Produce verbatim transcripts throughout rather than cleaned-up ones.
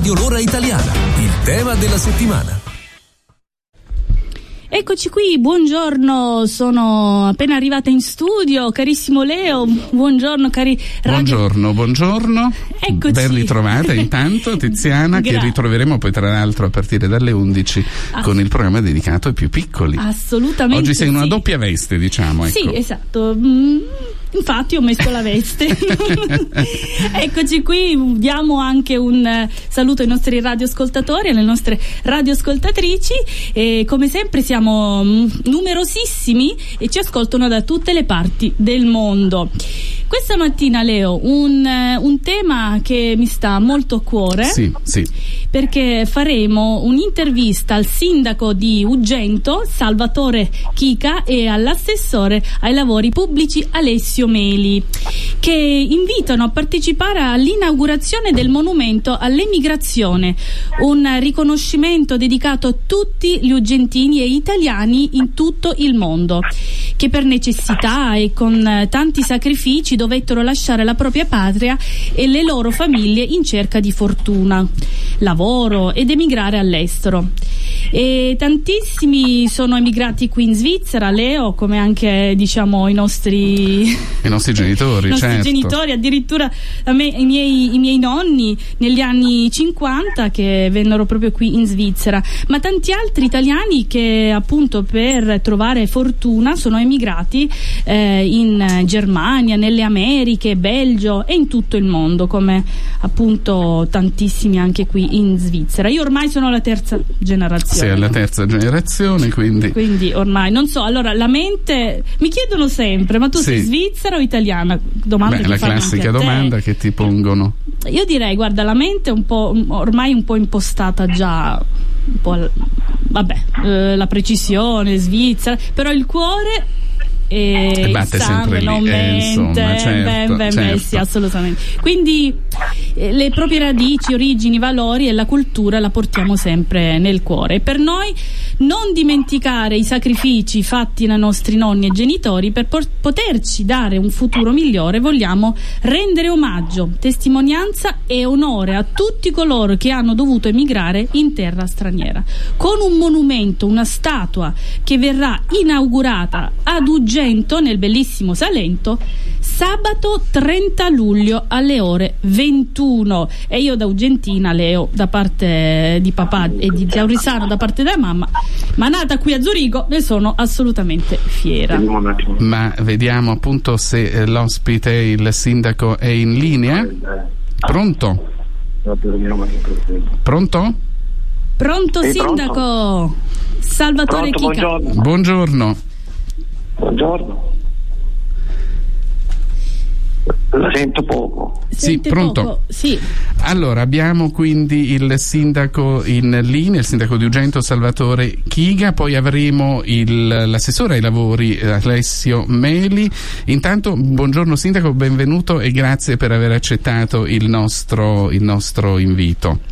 Radio L'Ora Italiana, il tema della settimana. Eccoci qui, buongiorno, sono appena arrivata in studio, carissimo Leo, buongiorno cari radio... Buongiorno, buongiorno, eccoci. Ben ritrovata intanto Tiziana, che ritroveremo poi tra l'altro a partire dalle undici ah. con il programma dedicato ai più piccoli. Assolutamente. Oggi sei in una sì. doppia veste, diciamo. Ecco. Sì, esatto. Mm. Infatti ho messo la veste. Eccoci qui, diamo anche un saluto ai nostri radioascoltatori, alle nostre radioascoltatrici, e come sempre siamo numerosissimi e ci ascoltano da tutte le parti del mondo. Questa mattina, Leo, un, un tema che mi sta molto a cuore, sì, sì. perché faremo un'intervista al sindaco di Ugento, Salvatore Chica, e all'assessore ai lavori pubblici Alessio Meli, che invitano a partecipare all'inaugurazione del monumento all'emigrazione, un riconoscimento dedicato a tutti gli ugentini e italiani in tutto il mondo, che per necessità e con tanti sacrifici dovettero lasciare la propria patria e le loro famiglie in cerca di fortuna, lavoro ed emigrare all'estero. E tantissimi sono emigrati qui in Svizzera, Leo, come anche diciamo i nostri i nostri genitori, i nostri certo. genitori, addirittura a me, i miei i miei nonni negli anni cinquanta che vennero proprio qui in Svizzera, ma tanti altri italiani che appunto per trovare fortuna sono emigrati eh, in Germania, nelle Americhe, Belgio e in tutto il mondo, come appunto tantissimi anche qui in Svizzera. Io ormai sono la terza generazione. Sì, la terza generazione, quindi quindi ormai non so, allora la mente mi chiedono sempre, ma tu sì. sei svizzera o italiana? Domanda Beh, che la fanno classica anche a te. domanda che ti pongono. Io direi, guarda, la mente è un po' ormai un po' impostata già un po' vabbè, eh, la precisione svizzera, però il cuore e, e batte il sangue sempre lì, non eh, mente, insomma, certo, ben, ben certo. messi, assolutamente. Quindi eh, le proprie radici, origini, valori e la cultura la portiamo sempre nel cuore. E per noi non dimenticare i sacrifici fatti dai nostri nonni e genitori per por- poterci dare un futuro migliore, vogliamo rendere omaggio, testimonianza e onore a tutti coloro che hanno dovuto emigrare in terra straniera, con un monumento, una statua che verrà inaugurata ad Ugento, nel bellissimo Salento, sabato trenta luglio alle ore ventuno. E io da Ugentina, Leo, da parte di papà e di Aurisano da parte della mamma, ma nata qui a Zurigo, ne sono assolutamente fiera. Ma vediamo appunto se l'ospite, il sindaco, è in linea. Pronto? Pronto? Pronto, sì, sindaco? Pronto. Salvatore Pronto, Chica. buongiorno. Buongiorno. Buongiorno. La sento poco. Sì, Sente pronto? Poco. Sì. Allora, abbiamo quindi il sindaco in linea, il sindaco di Ugento Salvatore Chiga, poi avremo il, l'assessore ai lavori Alessio Meli. Intanto, buongiorno sindaco, benvenuto e grazie per aver accettato il nostro, il nostro invito.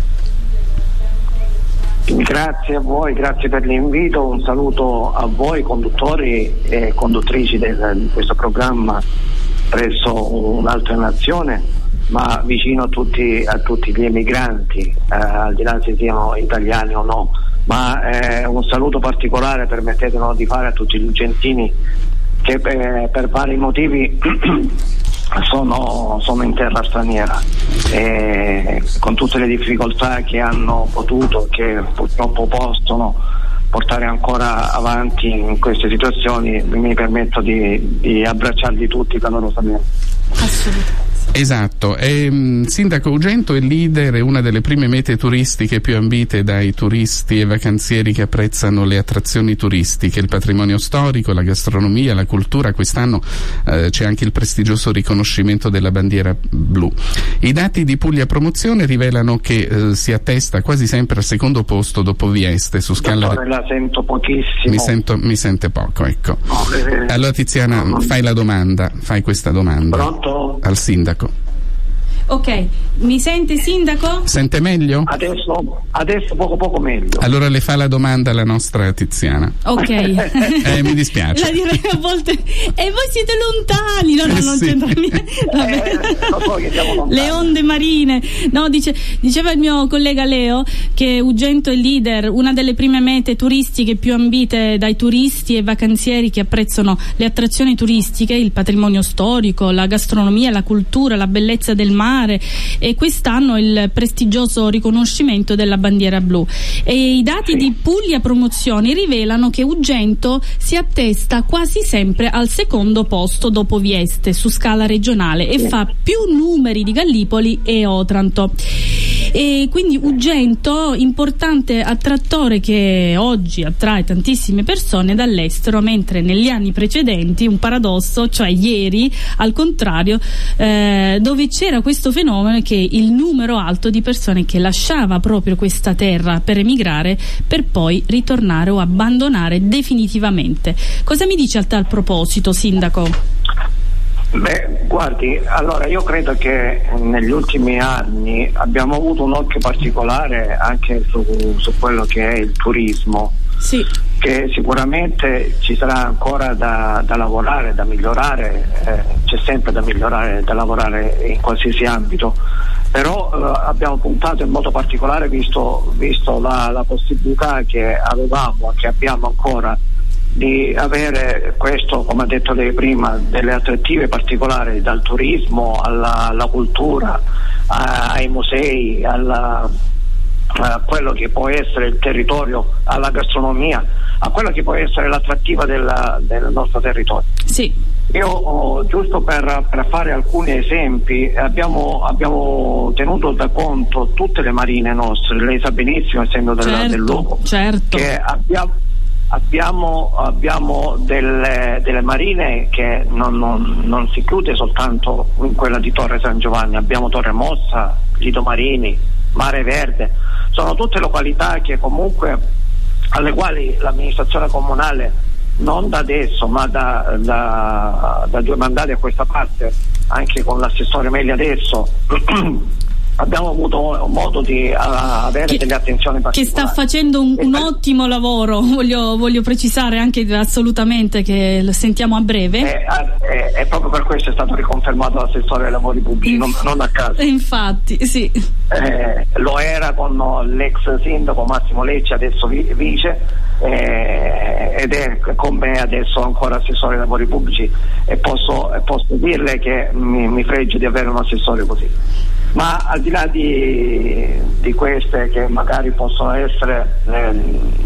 Grazie a voi, grazie per l'invito, un saluto a voi conduttori e conduttrici del, di questo programma presso un'altra nazione, ma vicino a tutti, a tutti gli emigranti, eh, al di là se siano italiani o no, ma eh, un saluto particolare, permettetelo di fare, a tutti gli ugentini che eh, per vari motivi sono, sono in terra straniera, e con tutte le difficoltà che hanno potuto, che purtroppo possono portare ancora avanti in queste situazioni, mi permetto di, di abbracciarli tutti calorosamente. Assolutamente. Esatto, e, mh, Sindaco, Ugento è leader e una delle prime mete turistiche più ambite dai turisti e vacanzieri che apprezzano le attrazioni turistiche, il patrimonio storico, la gastronomia, la cultura. Quest'anno eh, c'è anche il prestigioso riconoscimento della bandiera blu. I dati di Puglia Promozione rivelano che eh, si attesta quasi sempre al secondo posto dopo Vieste su scala. Dottore, la sento pochissimo. Mi sento, mi sente poco, ecco. No, eh, allora Tiziana, no, no. fai la domanda, fai questa domanda. Pronto? Al sindaco. Ok, mi sente sindaco? Sente meglio? Adesso, adesso poco poco meglio. Allora le fa la domanda la nostra Tiziana. Ok. eh, mi dispiace. La direi a volte. E voi siete lontani. No, no, Eh, non sì. c'entra niente. Vabbè. Eh, lo so che siamo lontani. Le onde marine. No, dice, diceva il mio collega Leo che Ugento è leader, una delle prime mete turistiche più ambite dai turisti e vacanzieri che apprezzano le attrazioni turistiche, il patrimonio storico, la gastronomia, la cultura, la bellezza del mare, e quest'anno il prestigioso riconoscimento della bandiera blu. E i dati Sì. di Puglia Promozioni rivelano che Ugento si attesta quasi sempre al secondo posto dopo Vieste su scala regionale e fa più numeri di Gallipoli e Otranto. E quindi Ugento, importante attrattore che oggi attrae tantissime persone dall'estero, mentre negli anni precedenti, un paradosso, cioè ieri al contrario, eh, dove c'era questo fenomeno che il numero alto di persone che lasciava proprio questa terra per emigrare per poi ritornare o abbandonare definitivamente. Cosa mi dice a tal proposito, sindaco? Beh, guardi, allora io credo che negli ultimi anni abbiamo avuto un occhio particolare anche su, su quello che è il turismo, Sì. che sicuramente ci sarà ancora da, da lavorare, da migliorare, eh, c'è sempre da migliorare, da lavorare in qualsiasi ambito, però eh, abbiamo puntato in modo particolare, visto, visto la, la possibilità che avevamo, che abbiamo ancora, di avere questo, come ha detto lei prima, delle attrattive particolari, dal turismo alla, alla cultura, a, ai musei, alla, a quello che può essere il territorio, alla gastronomia, a quello che può essere l'attrattiva della, del nostro territorio. Sì. Io oh, giusto per, per fare alcuni esempi, abbiamo, abbiamo tenuto da conto tutte le marine nostre, lei sa benissimo, essendo del, Certo, del luogo, certo. che abbiamo Abbiamo, abbiamo delle, delle marine che non, non, non si chiude soltanto in quella di Torre San Giovanni, abbiamo Torre Mossa, Lido Marini, Mare Verde, sono tutte località che comunque alle quali l'amministrazione comunale non da adesso ma da, da, da due mandati a questa parte, anche con l'assessore Meli adesso abbiamo avuto modo di uh, avere che, delle attenzioni particolari. Che sta facendo un, un ottimo lavoro, voglio, voglio precisare anche assolutamente che lo sentiamo a breve. E, e, e proprio per questo è stato riconfermato l'assessore ai lavori pubblici, non, non a caso. Infatti, sì. Eh, lo era con l'ex sindaco Massimo Lecce, adesso vi, vice, eh, ed è con me adesso ancora assessore ai lavori pubblici, e posso, e posso dirle che mi, mi fregio di avere un assessore così. Ma al di là di, di queste che magari possono essere eh,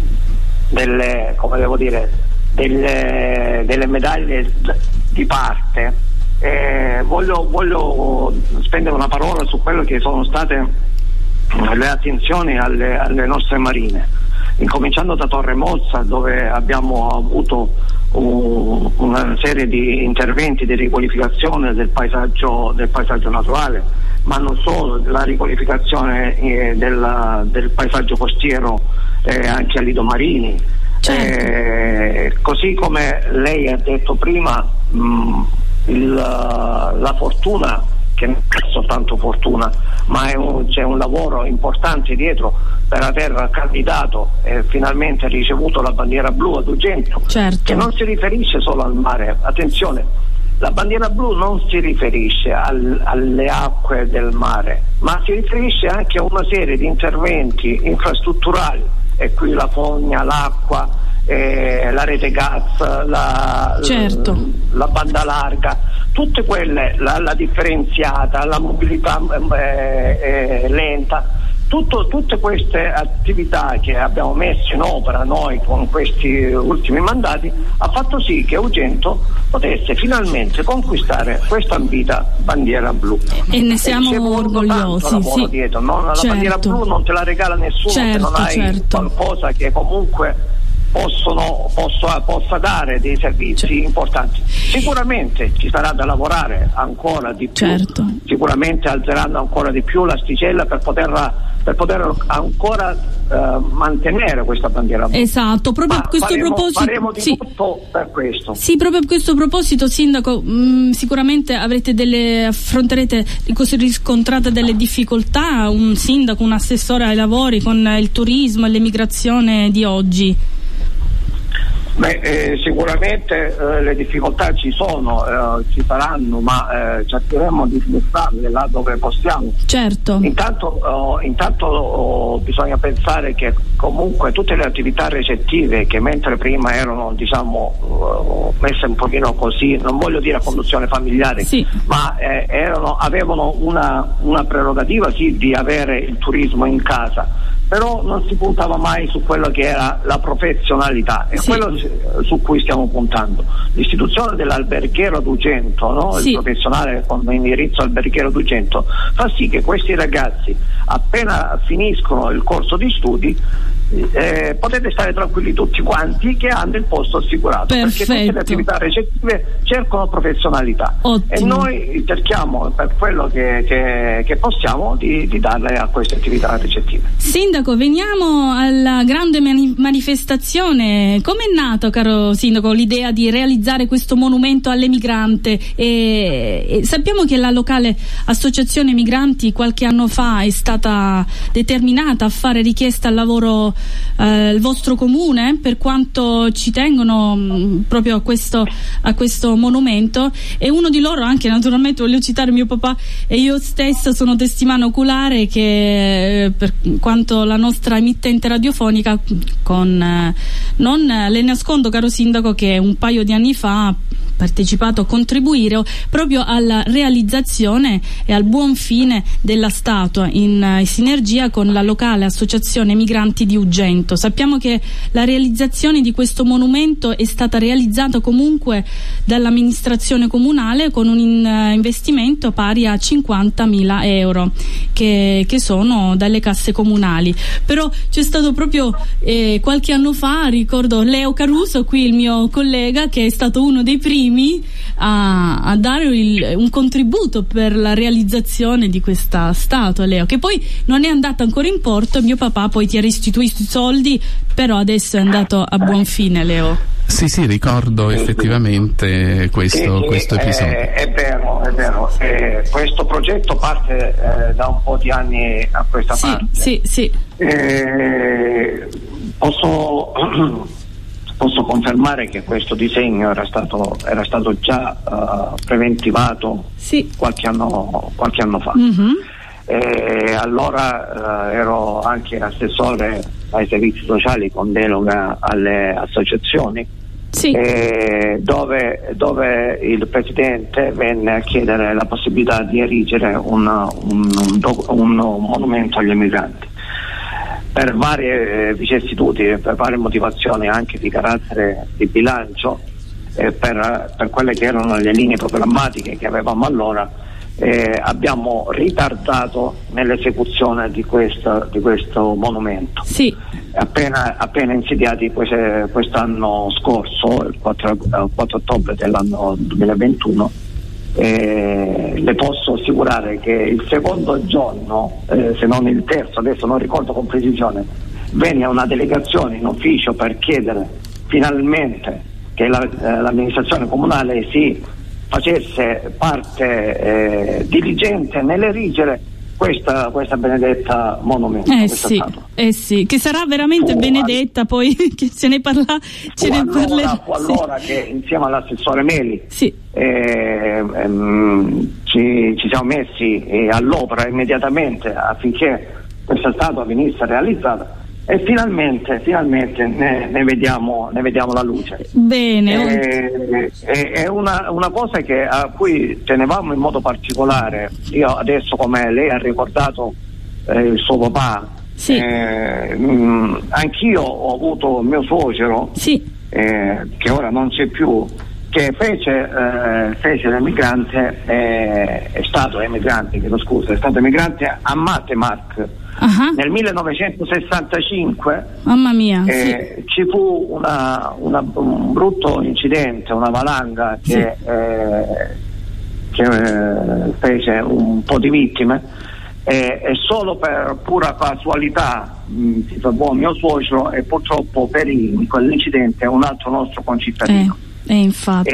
delle, come devo dire, delle, delle medaglie di parte, eh, voglio, voglio spendere una parola su quello che sono state le attenzioni alle, alle nostre marine, incominciando da Torre Mossa, dove abbiamo avuto un, una serie di interventi di riqualificazione del paesaggio, del paesaggio naturale, ma non solo, la riqualificazione eh, della, del paesaggio costiero eh, anche a Lido Marini. Certo. Eh, così come lei ha detto prima, mh, il, la fortuna, che non è soltanto fortuna, ma è un, c'è un lavoro importante dietro per aver candidato e finalmente ricevuto la bandiera blu ad Ugento, Certo. che non si riferisce solo al mare, attenzione. La bandiera blu non si riferisce al, alle acque del mare, ma si riferisce anche a una serie di interventi infrastrutturali, e qui la fogna, l'acqua, eh, la rete gas, la, Certo. la, la banda larga, tutte quelle, la, la differenziata, la mobilità eh, eh, lenta. Tutto, tutte queste attività che abbiamo messo in opera noi con questi ultimi mandati ha fatto sì che Ugento potesse finalmente conquistare questa ambita bandiera blu, E ne siamo c'è voluto orgogliosi, tanto lavoro sì. dietro, non, la Certo. bandiera blu non te la regala nessuno, Certo, se non hai certo. qualcosa che comunque possono, possa, possa dare dei servizi Certo. importanti. Sicuramente ci sarà da lavorare ancora di più, Certo. sicuramente alzeranno ancora di più l'asticella per poter, per poter ancora uh, mantenere questa bandiera blu. Esatto, proprio Ma a questo faremo, proposito faremo di sì. tutto per questo. Sì, proprio a questo proposito, Sindaco, mh, sicuramente avrete delle affronterete riscontrate delle difficoltà, un sindaco, un assessore ai lavori con il turismo e l'emigrazione di oggi. Beh, eh, sicuramente eh, le difficoltà ci sono, eh, ci saranno, ma eh, cercheremo di smontarle là dove possiamo. Certo. Intanto, oh, intanto oh, bisogna pensare che comunque tutte le attività recettive che mentre prima erano, diciamo, oh, messe un pochino così, non voglio dire a conduzione familiare, sì. ma eh, erano, avevano una, una prerogativa sì di avere il turismo in casa, però non si puntava mai su quello che era la professionalità, e sì. quello su cui stiamo puntando. L'istituzione dell'alberghiero duecento, no? Sì. Il professionale con indirizzo alberghiero duecento, fa sì che questi ragazzi, appena finiscono il corso di studi, eh, potete stare tranquilli tutti quanti che hanno il posto assicurato. Perfetto. Perché tutte le attività recettive cercano professionalità. Ottimo. E noi cerchiamo, per quello che, che, che possiamo, di, di darle a queste attività recettive. Sindaco, veniamo alla grande mani- manifestazione. Come è nato, caro Sindaco, l'idea di realizzare questo monumento all'emigrante? E, e sappiamo che la locale associazione migranti qualche anno fa è stata determinata a fare richiesta al lavoro eh, al vostro comune, per quanto ci tengono mh, proprio a questo, a questo monumento, e uno di loro, anche naturalmente voglio citare mio papà, e io stessa sono testimone oculare che eh, per quanto la nostra emittente radiofonica con eh, non le nascondo, caro Sindaco, che un paio di anni fa ha partecipato a contribuire proprio alla realizzazione e al buon fine della statua in, in sinergia con la locale associazione migranti di Ugento. Sappiamo che la realizzazione di questo monumento è stata realizzata comunque dall'amministrazione comunale con un in, investimento pari a cinquantamila euro che, che sono dalle casse comunali. Però c'è stato proprio eh, qualche anno fa, ricordo Leo Caruso, qui il mio collega, che è stato uno dei primi a, a dare il, un contributo per la realizzazione di questa statua, Leo, che poi non è andata ancora in porto. Mio papà poi ti ha restituito i soldi, però adesso è andato a buon fine, Leo. Sì, sì, ricordo effettivamente questo, sì, questo sì, episodio. È, è vero, è vero. Eh, questo progetto parte eh, da un po' di anni a questa sì, parte. Sì, sì. Eh, posso, posso confermare che questo disegno era stato, era stato già uh, preventivato sì. qualche anno, qualche anno fa. Mm-hmm. Eh, allora uh, ero anche assessore ai servizi sociali con delega alle associazioni, sì. eh, dove, dove il presidente venne a chiedere la possibilità di erigere un, un, un, un monumento agli emigranti. Per varie eh, vicissitudini, per varie motivazioni anche di carattere di bilancio, eh, per, per quelle che erano le linee programmatiche che avevamo allora, Eh, abbiamo ritardato nell'esecuzione di, questa, di questo monumento. Sì. Appena, appena insediati quest- quest'anno scorso, il quattro, quattro ottobre dell'anno duemilaventuno, eh, le posso assicurare che il secondo giorno, eh, se non il terzo, adesso non ricordo con precisione, venne una delegazione in ufficio per chiedere finalmente che la, eh, l'amministrazione comunale si facesse parte eh, diligente nell'erigere questa, questa benedetta monumento. Eh sì, eh sì, che sarà veramente fu, benedetta, poi che se ne parla, ce ne allora, parlerà. Fu allora sì. che insieme all'assessore Meli sì. eh, ehm, ci, ci siamo messi eh, all'opera immediatamente affinché questa statua venisse realizzata. E finalmente, finalmente ne, ne, vediamo, ne vediamo la luce. Bene. E, e, è una, una cosa che, a cui tenevamo in modo particolare. Io adesso, come lei ha ricordato eh, il suo papà, sì. eh, mh, anch'io ho avuto mio suocero, sì. eh, che ora non c'è più, che fece, eh, fece l'emigrante, eh, è stato emigrante, chiedo scusa, è stato emigrante a Matemark. Uh-huh. Nel millenovecentosessantacinque, mamma mia, eh, sì. ci fu una, una, un brutto incidente, una valanga che, sì. eh, che eh, fece un po' di vittime, e, e solo per pura casualità mh, si salvò mio suocero e purtroppo perì in quell'incidente un altro nostro concittadino. Eh, eh, infatti,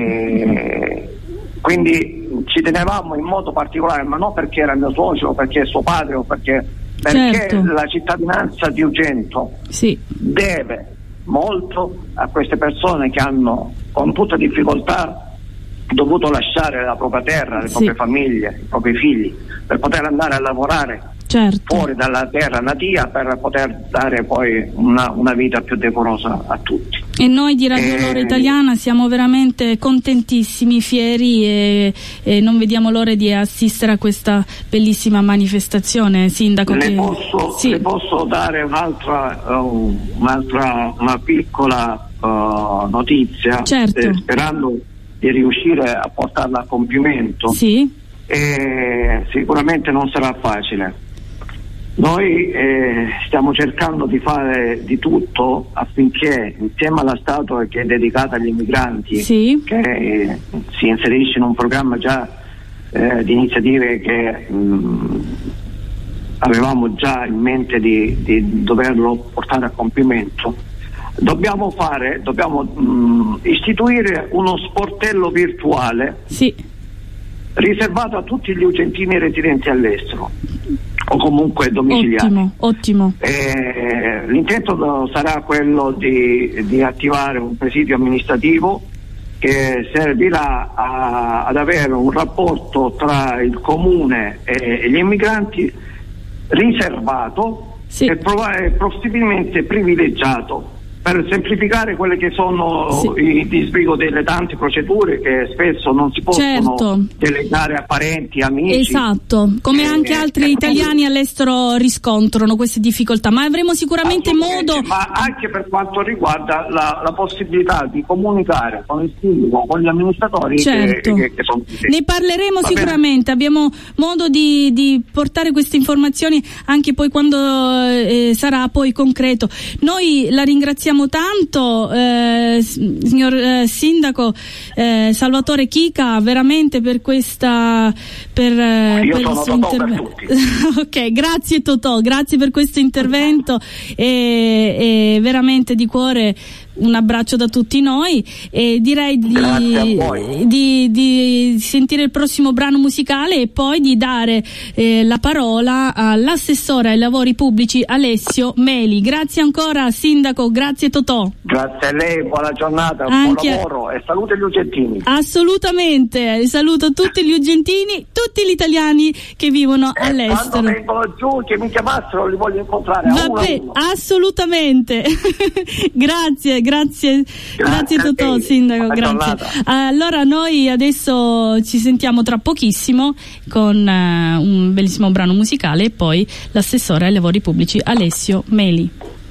e, sì. Quindi ci tenevamo in modo particolare, ma non perché era mio suocero, perché è suo padre o perché, perché certo. la cittadinanza di Ugento sì. deve molto a queste persone che hanno con tutta difficoltà dovuto lasciare la propria terra, le sì. proprie famiglie, i propri figli per poter andare a lavorare certo. fuori dalla terra natia per poter dare poi una, una vita più decorosa a tutti. E noi di Radio Lora eh, Italiana siamo veramente contentissimi, fieri e, e non vediamo l'ora di assistere a questa bellissima manifestazione, Sindaco. Le, che... posso, sì. le posso dare un'altra, uh, un'altra una piccola uh, notizia, certo. eh, sperando di riuscire a portarla a compimento. Sì. E sicuramente non sarà facile. Noi eh, stiamo cercando di fare di tutto affinché insieme alla statua che è dedicata agli immigranti, sì. che eh, si inserisce in un programma già eh, di iniziative che mh, avevamo già in mente di, di doverlo portare a compimento, dobbiamo fare, dobbiamo mh, istituire uno sportello virtuale sì. riservato a tutti gli ugentini residenti all'estero o comunque domiciliari. Ottimo, ottimo. Eh, l'intento sarà quello di, di attivare un presidio amministrativo che servirà a, ad avere un rapporto tra il comune e, e gli immigranti riservato sì. e provare, possibilmente privilegiato, per semplificare quelle che sono sì. i disbrigo delle tante procedure che spesso non si possono certo. delegare a parenti, amici. Esatto, come eh, anche altri eh, italiani all'estero riscontrano queste difficoltà, ma avremo sicuramente modo. Ma anche per quanto riguarda la, la possibilità di comunicare con il sindaco, con gli amministratori certo. che, che, che sono ne parleremo Va sicuramente, bene. Abbiamo modo di, di portare queste informazioni anche poi quando eh, sarà poi concreto. Noi la ringraziamo tanto, eh, signor eh, Sindaco eh, Salvatore Chica, veramente per questa per, eh, Io per sono il suo Totò intervento. per tutti. Ok, grazie Totò, grazie per questo intervento e, e veramente di cuore un abbraccio da tutti noi e direi di, di, di sentire il prossimo brano musicale e poi di dare eh, la parola all'assessore ai lavori pubblici Alessio Meli. Grazie ancora Sindaco, grazie Totò. Grazie a lei, buona giornata, Anche... buon lavoro e salute gli ugentini. Assolutamente, saluto tutti gli ugentini, tutti gli italiani che vivono eh, all'estero. Quando vengono giù che mi chiamassero li voglio incontrare a uno a uno. Assolutamente. grazie, grazie, grazie, grazie Totò, Sindaco, grazie. Giornata. Allora noi adesso ci sentiamo tra pochissimo con uh, un bellissimo brano musicale e poi l'assessore ai lavori pubblici Alessio Meli.